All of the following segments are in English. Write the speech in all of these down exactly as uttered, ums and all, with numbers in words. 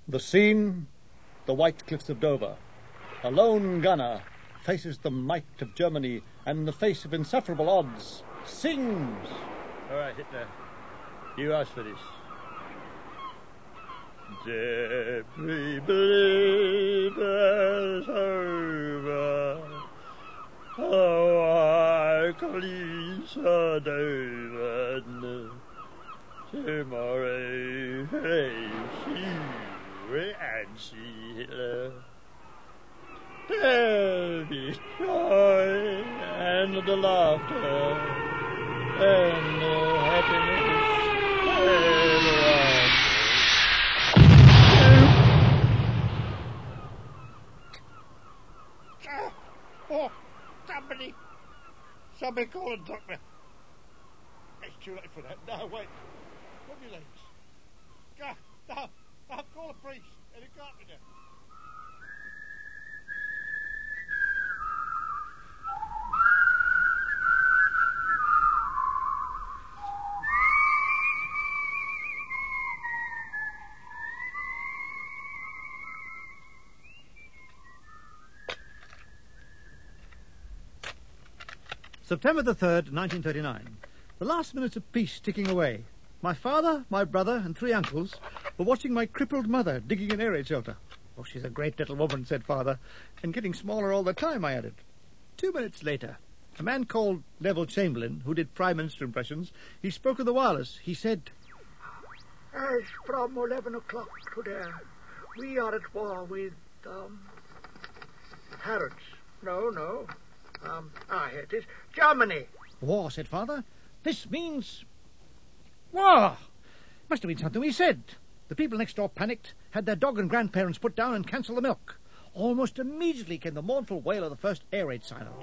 The scene, the White Cliffs of Dover. A lone gunner faces the might of Germany, and in the face of insufferable odds, sings. All right, Hitler. You asked for this. Every believer's over. Oh, I clean David. Tomorrow, hey, see and see Hitler. There be joy and the laughter and the happiness everyone. Oh, somebody, somebody call a doctor. It's too late for that. No, wait. Put your legs. Go, no, no, call a priest and a carpenter. September the third, nineteen thirty-nine. The last minutes of peace ticking away. My father, my brother, and three uncles were watching my crippled mother digging an air raid shelter. Oh, she's a great little woman, said father, and getting smaller all the time, I added. Two minutes later, a man called Neville Chamberlain, who did Prime Minister impressions, he spoke of the wireless. He said, As from eleven o'clock today, we are at war with, um, Harrods. No, no. Um, ah, here it is. Germany. War, said father. This means war. Must have been something we said. The people next door panicked, had their dog and grandparents put down and cancelled the milk. Almost immediately came the mournful wail of the first air raid silence.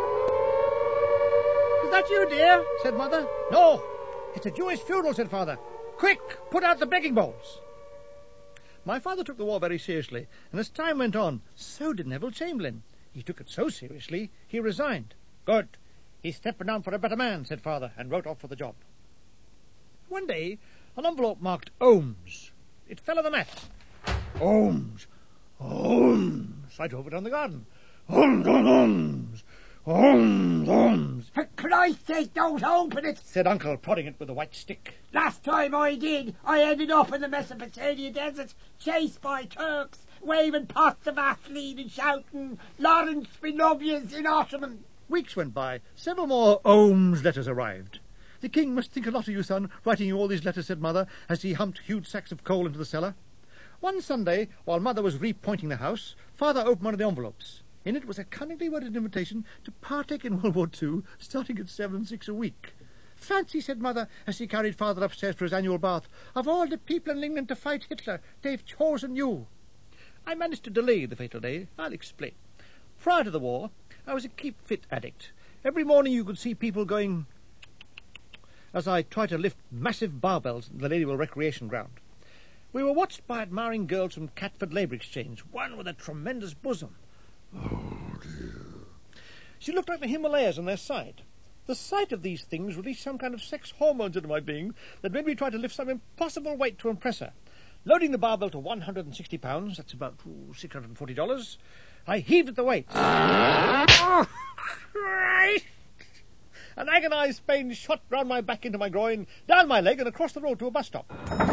Is that you, dear? Said mother. No, it's a Jewish funeral, said father. Quick, put out the begging bowls. My father took the war very seriously, and as time went on, so did Neville Chamberlain. He took it so seriously, he resigned. Good. He's stepping down for a better man, said father, and wrote off for the job. One day, an envelope marked Ohms. It fell on the mat. Ohms. Ohms. I drove it down the garden. Ohms, ohms, ohms, ohms. For Christ's sake, don't open it, said Uncle, prodding it with a white stick. Last time I did, I ended up in the Mesopotamian desert, chased by Turks, waving pots of Vaseline and shouting, Lawrence, we love yous in Ottoman. Weeks went by. Several more Ohms letters arrived. The king must think a lot of you, son, writing you all these letters, said mother, as he humped huge sacks of coal into the cellar. One Sunday, while mother was repointing the house, father opened one of the envelopes. In it was a cunningly worded invitation to partake in World War Two, starting at seven and six a week. Fancy, said mother, as she carried father upstairs for his annual bath, of all the people in England to fight Hitler, they've chosen you. I managed to delay the fatal day. I'll explain. Prior to the war, I was a keep-fit addict. Every morning you could see people going as I tried to lift massive barbells in the Ladywell Recreation Ground. We were watched by admiring girls from Catford Labour Exchange, one with a tremendous bosom. Oh, dear. She looked like the Himalayas on their side. The sight of these things released some kind of sex hormones into my being that made me try to lift some impossible weight to impress her. Loading the barbell to one hundred sixty pounds, that's about ooh, six hundred forty dollars, I heaved at the weight. Oh, Christ! An agonised pain shot round my back into my groin, down my leg and across the road to a bus stop.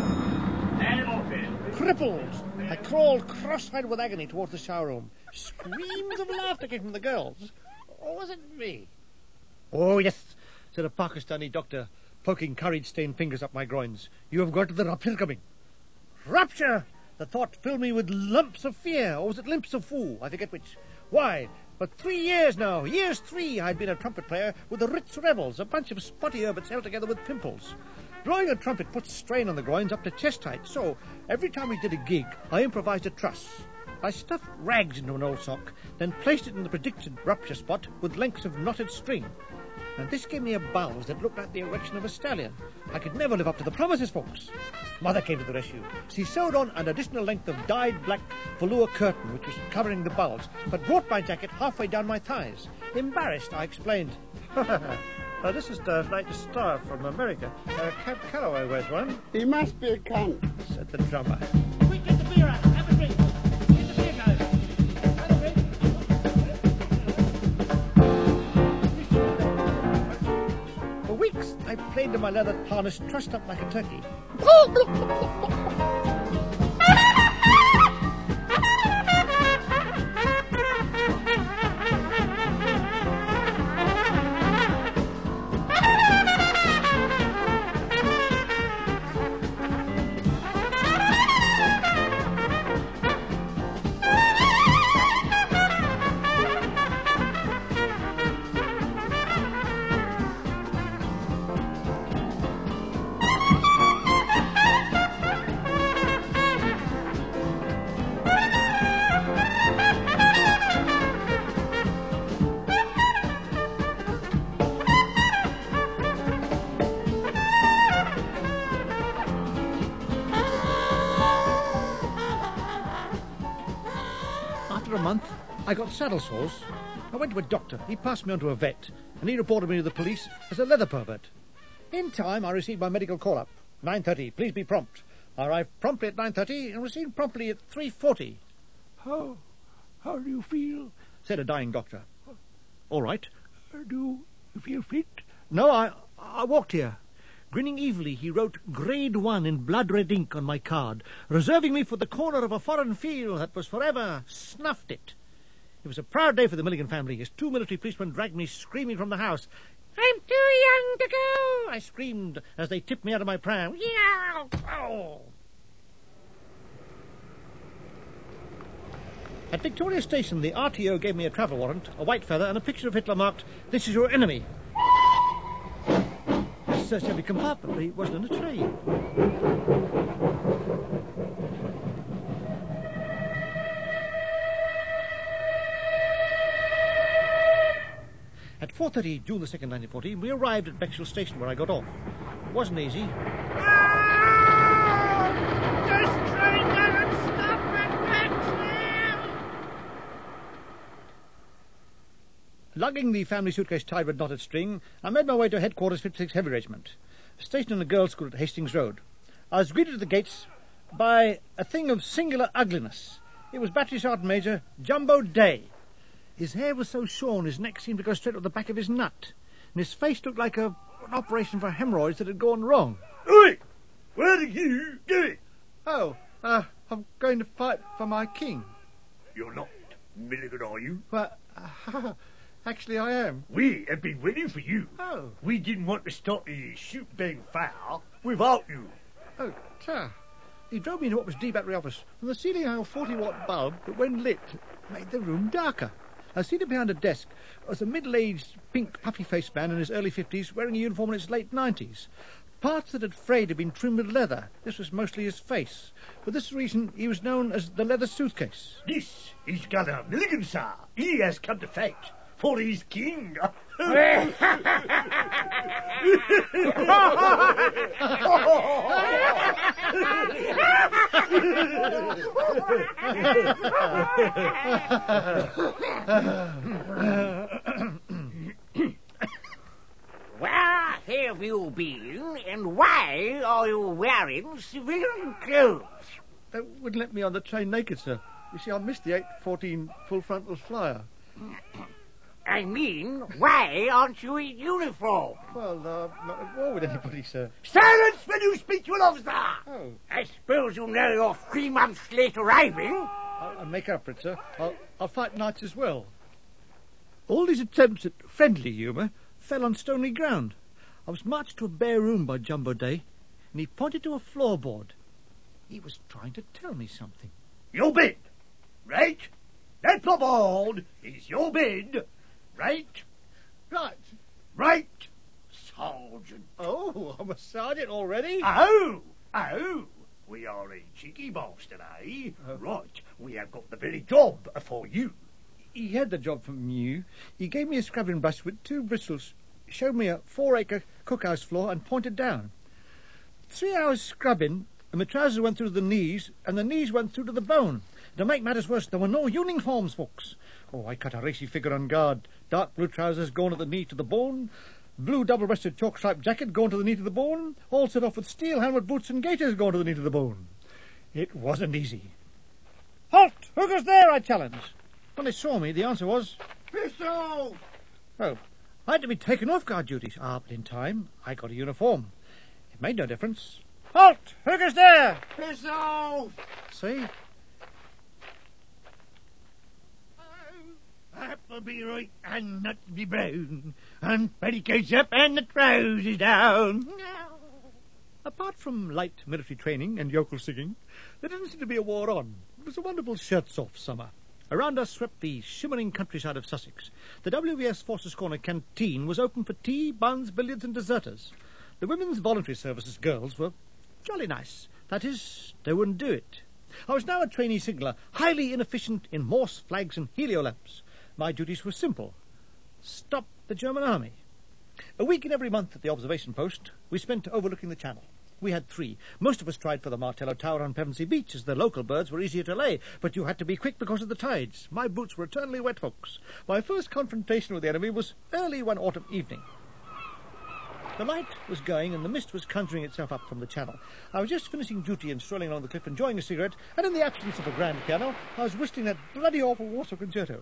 Crippled, I crawled cross-eyed with agony towards the shower room. Screams of laughter came from the girls. Or was it me? Oh, yes, said a Pakistani doctor, poking courage-stained fingers up my groins. You have got the rupture coming. Rupture! The thought filled me with lumps of fear, or was it limps of foo? I forget which. Why, for three years now, years three, I'd been a trumpet player with the Ritz Rebels, a bunch of spotty hermits held together with pimples. Blowing a trumpet puts strain on the groins up to chest height, so every time we did a gig, I improvised a truss. I stuffed rags into an old sock, then placed it in the predicted rupture spot with lengths of knotted string. And this gave me a bulge that looked like the erection of a stallion. I could never live up to the promises, folks. Mother came to the rescue. She sewed on an additional length of dyed black velour curtain which was covering the bulge, but brought my jacket halfway down my thighs. Embarrassed, I explained. Uh, this is the latest star from America. Uh, Cab Calloway wears one. He must be a cunt, said the drummer. Quick, get the beer out. stayed in my leather harness, trussed up like a turkey. After a month, I got saddle sores. I went to a doctor. He passed me on to a vet, and he reported me to the police as a leather pervert. In time, I received my medical call-up. nine thirty, please be prompt. I arrived promptly at nine thirty and was seen promptly at three forty. How, how do you feel? Said a dying doctor. All right. Uh, do you feel fit? No, I, I walked here. Grinning evilly, he wrote Grade One in blood-red ink on my card, reserving me for the corner of a foreign field that was forever snuffed it. It was a proud day for the Milligan family as two military policemen dragged me screaming from the house. I'm too young to go, I screamed as they tipped me out of my pram. Yeah! Oh! At Victoria Station, the R T O gave me a travel warrant, a white feather, and a picture of Hitler marked, "This is your enemy." I searched every compartment, but he wasn't in a train. At four thirty, June the second, nineteen forty, we arrived at Bexhill Station, where I got off. It wasn't easy. This train doesn't stop at Bexhill! Lugging the family suitcase tied with knotted string, I made my way to headquarters fifty-six Heavy Regiment, stationed in the girls' school at Hastings Road. I was greeted at the gates by a thing of singular ugliness. It was Battery Sergeant Major Jumbo Day. His hair was so shorn his neck seemed to go straight up the back of his nut, and his face looked like a, an operation for hemorrhoids that had gone wrong. Oi! Where are you going? Oh, uh, I'm going to fight for my king. You're not Milligan, are you? Well, uh, actually I am. We have been waiting for you. Oh. We didn't want to start the shoot-bang fire without you. Oh, sir. He drove me into what was D Battery office, and the ceiling hung a forty-watt bulb that, when lit, made the room darker. I seated behind a desk was a middle-aged, pink, puffy-faced man in his early fifties, wearing a uniform in his late nineties. Parts that had frayed had been trimmed with leather. This was mostly his face. For this reason, he was known as the Leather Suitcase. This is Gunner Milligan, sir. He has come to fight for his king. Where have you been, and why are you wearing civilian clothes? They wouldn't let me on the train naked, sir. You see, I missed the eight fourteen full frontal flyer. I mean, why aren't you in uniform? Well, uh, not at war with anybody, sir. Silence when you speak your officer! Oh, I suppose you know you're three months late arriving. I'll, I'll make up for it, sir. I'll, I'll fight nights as well. All these attempts at friendly humour fell on stony ground. I was marched to a bare room by Jumbo Day, and he pointed to a floorboard. He was trying to tell me something. Your bed, right? That floorboard is your bed, right? Right. Right, Sergeant. Oh, I'm a sergeant already? Oh, oh. We are a cheeky bastard, eh? Uh, right, we have got the very job for you. He had the job from you. He gave me a scrubbing brush with two bristles, showed me a four-acre cookhouse floor, and pointed down. Three hours scrubbing, and my trousers went through to the knees, and the knees went through to the bone. To make matters worse, there were no uniforms, folks. Oh, I cut a racy figure on guard. Dark blue trousers going at the knee to the bone, blue double-breasted chalk-striped jacket going to the knee to the bone, all set off with steel helmet boots and gaiters going to the knee to the bone. It wasn't easy. Halt! Who goes there? I challenged. When they saw me, the answer was... Pistol! Oh, I had to be taken off guard duty. Ah, but in time, I got a uniform. It made no difference. Halt! Who goes there? Piss off! See? Apple be right and nut be brown, and petticoats up and the trousers down. Apart from light military training and yokel singing, there didn't seem to be a war on. It was a wonderful shirts-off summer. Around us swept the shimmering countryside of Sussex. The W V S Forces Corner canteen was open for tea, buns, billiards and deserters. The Women's Voluntary Services girls were jolly nice. That is, they wouldn't do it. I was now a trainee signaller, highly inefficient in Morse flags and helio lamps. My duties were simple. Stop the German army. A week in every month at the observation post we spent overlooking the channel. We had three. Most of us tried for the Martello Tower on Pevensey Beach, as the local birds were easier to lay, but you had to be quick because of the tides. My boots were eternally wet, folks. My first confrontation with the enemy was early one autumn evening. The light was going and the mist was conjuring itself up from the channel. I was just finishing duty and strolling along the cliff enjoying a cigarette, and in the absence of a grand piano, I was whistling that bloody awful Warsaw Concerto.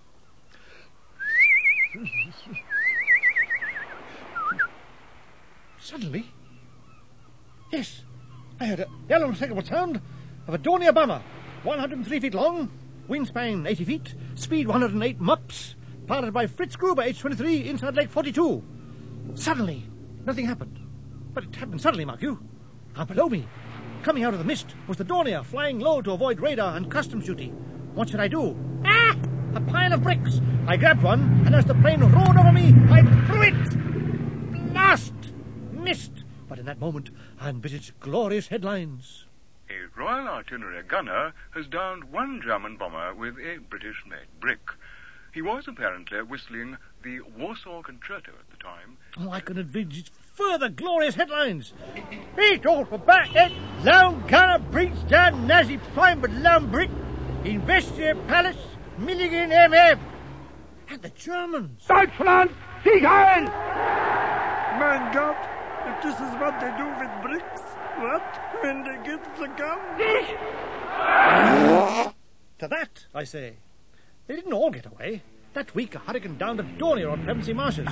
Suddenly, yes, I heard a yellow unmistakable sound of a Dornier bomber, one hundred three feet long, wingspan eighty feet, speed one hundred eight mops, piloted by Fritz Gruber, age twenty-three, inside leg forty-two. Suddenly, nothing happened. But it happened suddenly, mark you. And below me, coming out of the mist, was the Dornier, flying low to avoid radar and customs duty. What should I do? Ah! A pile of bricks. I grabbed one, and as the plane roared over me, I threw it. Blast! Missed. But in that moment, I envisaged glorious headlines. A Royal Artillery gunner has downed one German bomber with a British-made brick. He was apparently whistling the Warsaw Concerto at the time. Oh, I can envisage further glorious headlines. Beat all for back, it. Lone gunner breached down Nazi prime with lone brick. Investigator Palace, Milligan M F. And the Germans. Deutschland, Sieg Heil! Mein Gott, if this is what they do with bricks, what, when they get the gun? To that, I say. They didn't all get away. That week, a hurricane downed a Dornier on Pevensey Marshes.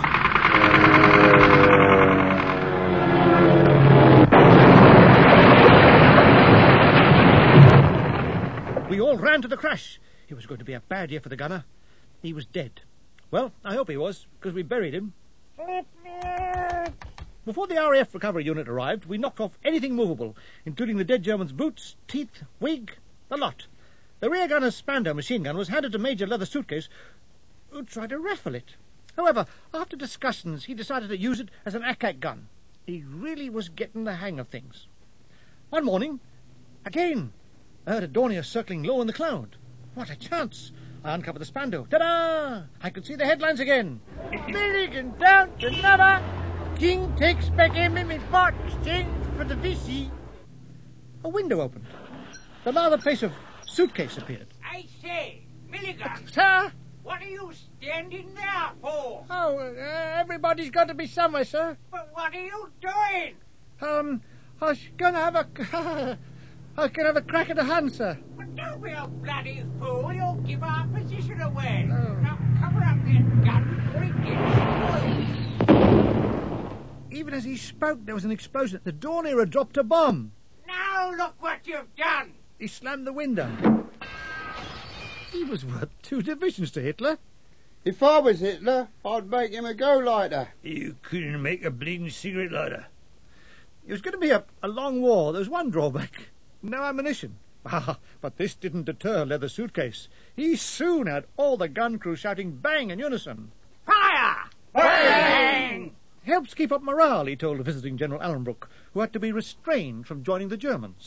We all ran to the crash. It was going to be a bad year for the gunner. He was dead. Well, I hope he was, because we buried him. Before the R A F recovery unit arrived, we knocked off anything movable, including the dead German's boots, teeth, wig, the lot. The rear gunner's Spandau machine gun was handed to Major Leather Suitcase, who tried to raffle it. However, after discussions, he decided to use it as an A C A C gun. He really was getting the hang of things. One morning, again, I heard a Dornier circling low in the cloud. What a chance! I uncovered the Spandau. Ta-da! I could see the headlines again. Milligan down to another. King takes back M M in part exchange for the V C. A window opened. The rather face of Suitcase appeared. I say, Milligan, Sir? what are you standing there for? Oh, uh, everybody's got to be somewhere, sir. But what are you doing? Um, I was going to have a... I was going to have a crack at the hand, sir. But don't be a bloody fool. You'll give our position away. Oh. Now cover up that gun before it gets spoiled. Even as he spoke, there was an explosion. The Dornier had dropped a bomb. Now look what you've done. He slammed the window. He was worth two divisions to Hitler. If I was Hitler, I'd make him a go-lighter. You couldn't make a bleeding cigarette lighter. It was going to be a, a long war. There was one drawback. No ammunition. Ah, but this didn't deter Leather Suitcase. He soon had all the gun crew shouting bang in unison. Fire! Bang! Helps keep up morale, he told visiting General Allenbrook, who had to be restrained from joining the Germans.